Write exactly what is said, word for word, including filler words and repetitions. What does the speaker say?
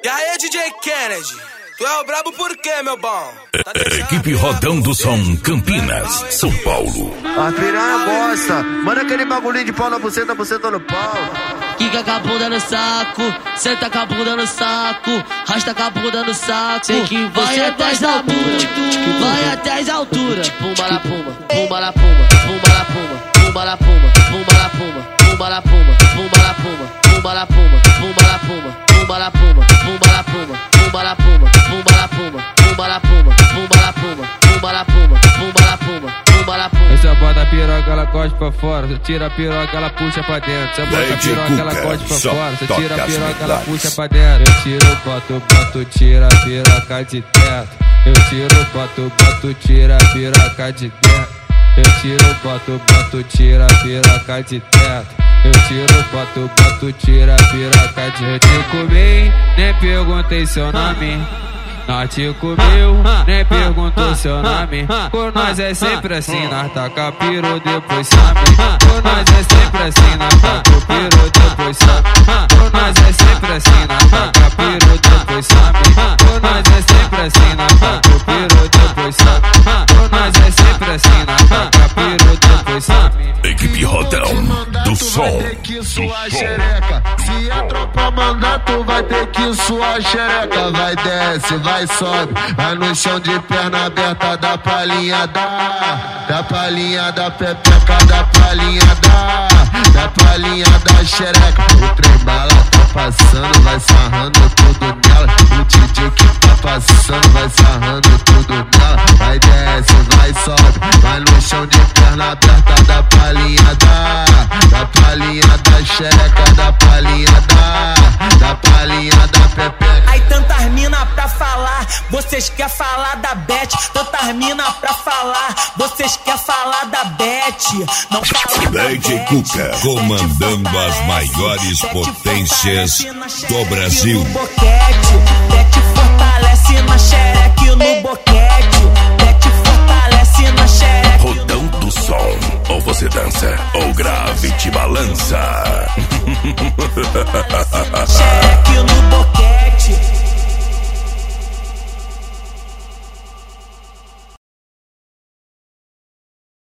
E aí, D J Kennedy, tu é o brabo por quê, meu bom? Tá Equipe Rodão do Som, Campinas, São Paulo. A piranha gosta, manda aquele bagulho de pau na buceta, buceta no pau. Quica com a bunda no saco, senta com a bunda no saco, rasta com a bunda no saco. Sei que vai até as alturas, vai até as alturas. Pumba la pumba, pumba la pumba, pumba la pumba, pumba la pumba, pumba la pumba, pumba la pumba, pumba la pumba, pumba la pumba, pumba la pumba, pumba la pumba, pumba la pumba, pumba la pumba, pumba la pumba, pumba la pumba, pumba la pumba, pumba la pumba, pumba la pumba, pumba la pumba. Você bota a piroca, ela corta pra fora. Você tira a piroca, ela puxa pra dentro. Você bota a piroca, ela corta pra fora. Você tira a piroca, ela puxa pra dentro. Eu tiro, boto, boto, tira a piroca de dentro. Eu tiro, boto, boto, tira a piroca de dentro. Eu tiro, boto, boto, tira a piroca de dentro. Eu tiro, boto, boto, tira a piroca de dentro. Eu te comi, nem perguntei seu nome. Nós te comeu, nem perguntou seu nome. Por nós é sempre assim, nós taca piro, depois some. Por nós é sempre assim, nós taca piro, depois some. Por nós é sempre assim, nós taca piro, depois some. Por nós é sempre assim, nós taca piro, depois some. Por nós é sempre assim, nós taca piro, depois some. Equipe Rodão do Som. Se a tropa mandar, tu vai ter que suar xereca. Vai, desce, vai, sobe. Vai no chão de perna aberta, dá palhinha, dá. Dá palhinha da pepeca, dá palhinha, dá. Dá palhinha da xereca. O trem bala tá passando, vai sarrando tudo nela. O D J que tá passando, vai sarrando tudo nela. Vai, desce, vai, sobe. Vai no chão de perna aberta, dá palhinha, dá. Dá palhinha da xereca, dá palhinha, dá. Dá palhinha da pepeca. Aí tantas mina pra falar, vocês quer falar da Beth. Tantas mina pra falar, vocês quer falar da Beth. Não fala da D J Cuca, comandando as maiores potências do Brasil. Boquete, Beth fortalece na xereque no boquete. Beth fortalece na xereque. Rodão do Som, ou você dança, ou grave te balança. Xereque no boquete.